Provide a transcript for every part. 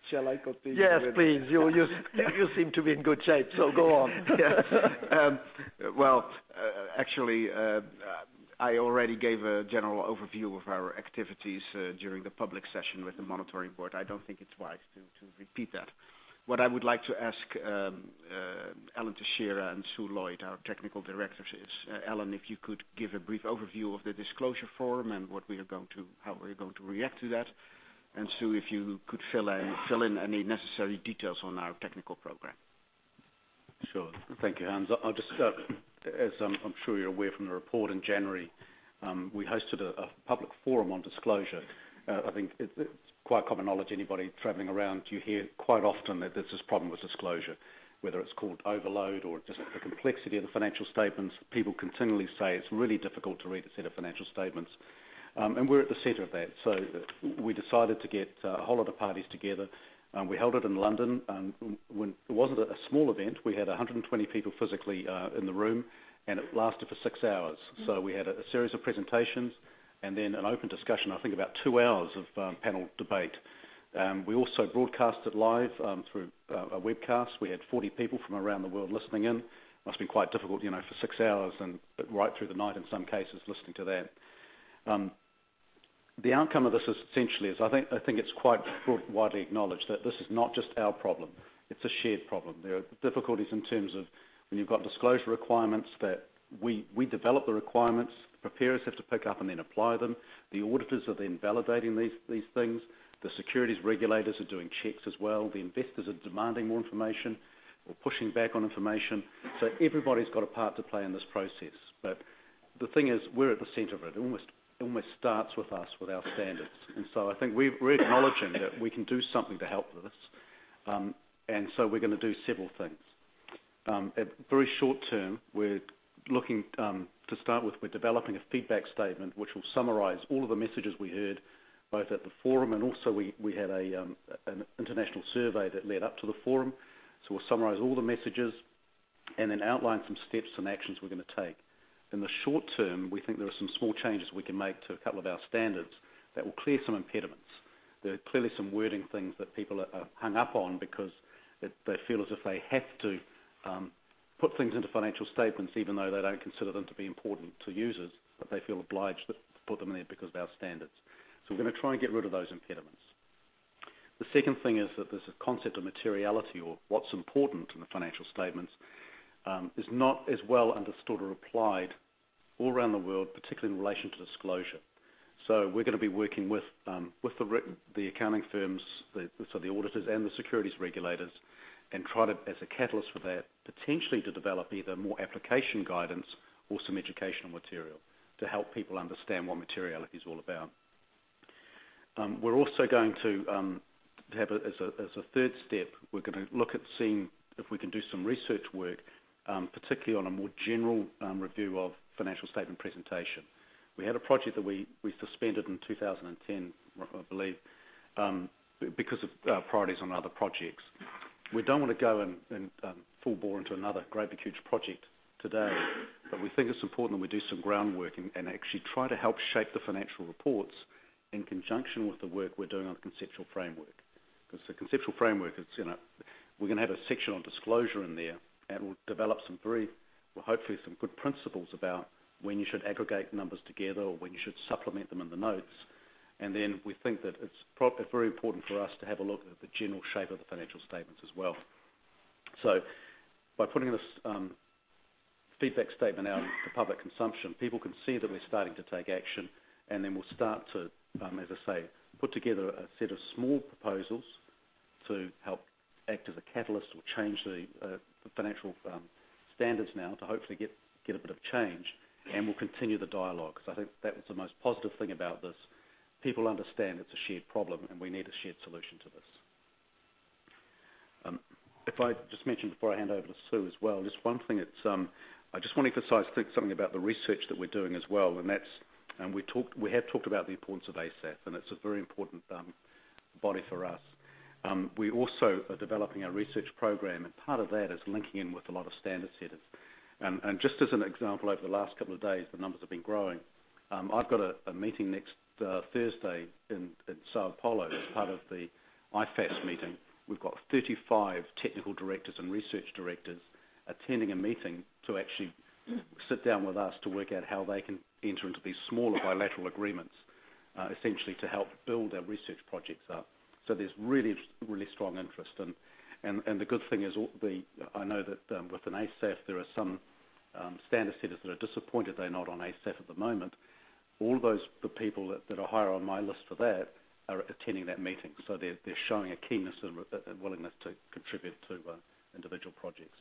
Shall I continue? Yes, please. You seem to be in good shape, so go on. Actually, I already gave a general overview of our activities during the public session with the monitoring board. I don't think it's wise to repeat that. What I would like to ask Alan Teixeira and Sue Lloyd, our technical directors, is Alan, if you could give a brief overview of the disclosure forum and how we're going to react to that, and Sue, if you could fill in any necessary details on our technical program. Sure. Thank you, Hans. I'll just, as I'm sure you're aware from the report in January, we hosted a public forum on disclosure. I think it's quite common knowledge, anybody travelling around, you hear quite often that there's this problem with disclosure, whether it's called overload or just the complexity of the financial statements. People continually say it's really difficult to read a set of financial statements. And we're at the centre of that. So we decided to get a whole lot of parties together. We held it in London. When it wasn't a small event. We had 120 people physically in the room, and it lasted for 6 hours. So we had a series of presentations and then an open discussion, I think about 2 hours of panel debate. We also broadcast it live through a webcast. We had 40 people from around the world listening in. Must have been quite difficult, for 6 hours and right through the night in some cases listening to that. The outcome of this is essentially I think it's quite widely acknowledged that this is not just our problem. It's a shared problem. There are difficulties in terms of when you've got disclosure requirements that we develop the requirements, the preparers have to pick up and then apply them. The auditors are then validating these things. The securities regulators are doing checks as well. The investors are demanding more information or pushing back on information. So everybody's got a part to play in this process. But the thing is, we're at the centre of it. It almost starts with us, with our standards. And so I think we're acknowledging that we can do something to help with this. And so we're going to do several things. At very short term, we're looking to start with, we're developing a feedback statement which will summarise all of the messages we heard both at the forum and also we had an international survey that led up to the forum. So we'll summarise all the messages and then outline some steps and actions we're going to take. In the short term, we think there are some small changes we can make to a couple of our standards that will clear some impediments. There are clearly some wording things that people are hung up on because they feel as if they have to put things into financial statements even though they don't consider them to be important to users, but they feel obliged to put them in there because of our standards. So we're going to try and get rid of those impediments. The second thing is that there's a concept of materiality, or what's important in the financial statements, is not as well understood or applied all around the world, particularly in relation to disclosure. So we're going to be working with the accounting firms, so the auditors and the securities regulators, and try to, as a catalyst for that, potentially to develop either more application guidance or some educational material to help people understand what materiality is all about. We're also going to have, as a third step, we're going to look at seeing if we can do some research work, particularly on a more general review of financial statement presentation. We had a project that we suspended in 2010, I believe, because of priorities on other projects. We don't want to go and full bore into another great big huge project today, but we think it's important that we do some groundwork and actually try to help shape the financial reports in conjunction with the work we're doing on the conceptual framework. Because the conceptual framework is, we're going to have a section on disclosure in there, and we'll develop hopefully some good principles about when you should aggregate numbers together or when you should supplement them in the notes. And then we think that it's very important for us to have a look at the general shape of the financial statements as well. So by putting this feedback statement out for public consumption, people can see that we're starting to take action, and then we'll start to, as I say, put together a set of small proposals to help act as a catalyst or change the financial standards now to hopefully get a bit of change, and we'll continue the dialogue, because I think that was the most positive thing about this. People understand it's a shared problem and we need a shared solution to this. If I just mention before I hand over to Sue as well, just one thing, I just want to emphasise something about the research that we're doing as well, and that's we have talked about the importance of ASAF, and it's a very important body for us. We also are developing a research program, and part of that is linking in with a lot of standard setters. And just as an example, over the last couple of days, the numbers have been growing. I've got a meeting next Thursday in Sao Paulo as part of the IFAS meeting, we've got 35 technical directors and research directors attending a meeting to actually sit down with us to work out how they can enter into these smaller bilateral agreements, essentially to help build our research projects up. So there's really, really strong interest. And the good thing is, I know that within ASAF there are some standard setters that are disappointed they're not on ASAF at the moment. All those the people that are higher on my list for that are attending that meeting. So they're showing a keenness and willingness to contribute to individual projects.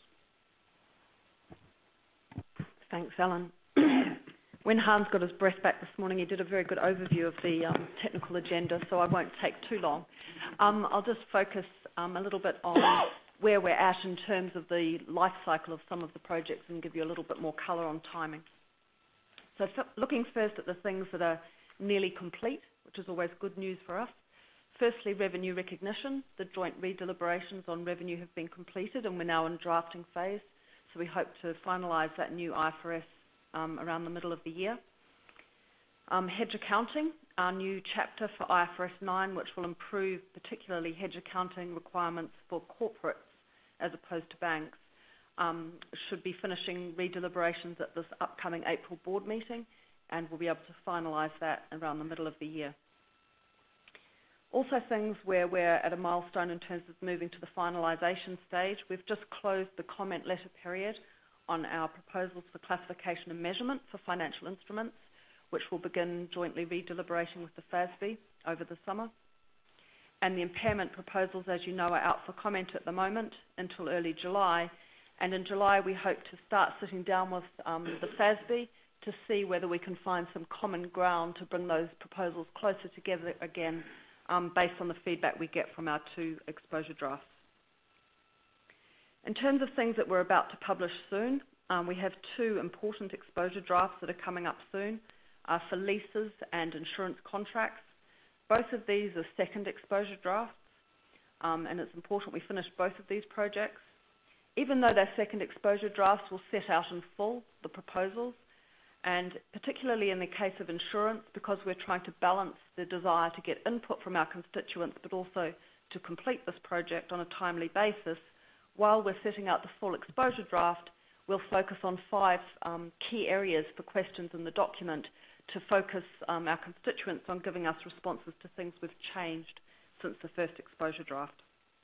Thanks, Alan. When Hans got his breath back this morning, he did a very good overview of the technical agenda, so I won't take too long. I'll just focus a little bit on where we're at in terms of the life cycle of some of the projects and give you a little bit more colour on timing. So looking first at the things that are nearly complete, which is always good news for us. Firstly, revenue recognition. The joint redeliberations on revenue have been completed and we're now in drafting phase. So we hope to finalise that new IFRS around the middle of the year. Hedge accounting, our new chapter for IFRS 9, which will improve particularly hedge accounting requirements for corporates as opposed to banks, should be finishing redeliberations at this upcoming April board meeting, and we'll be able to finalise that around the middle of the year. Also things where we're at a milestone in terms of moving to the finalisation stage. We've just closed the comment letter period on our proposals for classification and measurement for financial instruments, which will begin jointly redeliberating with the FASB over the summer. And the impairment proposals, as you know, are out for comment at the moment until early July. And in July, we hope to start sitting down with the FASB to see whether we can find some common ground to bring those proposals closer together again, based on the feedback we get from our two exposure drafts. In terms of things that we're about to publish soon, we have two important exposure drafts that are coming up soon for leases and insurance contracts. Both of these are second exposure drafts, and it's important we finish both of these projects. Even though they're second exposure drafts, we'll set out in full the proposals, and particularly in the case of insurance, because we're trying to balance the desire to get input from our constituents, but also to complete this project on a timely basis. While we're setting out the full exposure draft, we'll focus on 5 key areas for questions in the document to focus our constituents on giving us responses to things we've changed since the first exposure draft.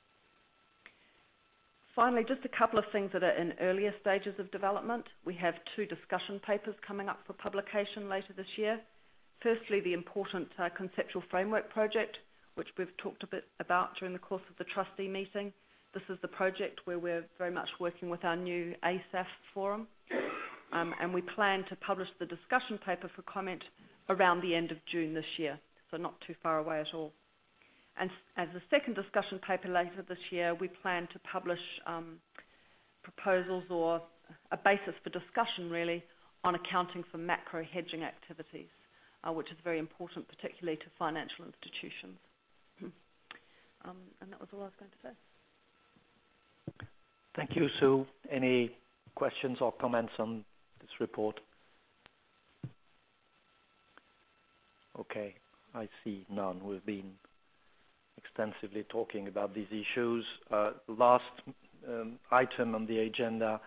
Finally, just a couple of things that are in earlier stages of development. We have 2 discussion papers coming up for publication later this year. Firstly, the important conceptual framework project, which we've talked a bit about during the course of the trustee meeting. This is the project where we're very much working with our new ASAF forum. And we plan to publish the discussion paper for comment around the end of June this year, so not too far away at all. And as a second discussion paper later this year, we plan to publish proposals or a basis for discussion, really, on accounting for macro hedging activities, which is very important, particularly to financial institutions. And that was all I was going to say. Thank you, Sue. Any questions or comments on this report? Okay, I see none. We've been extensively talking about these issues. Last item on the agenda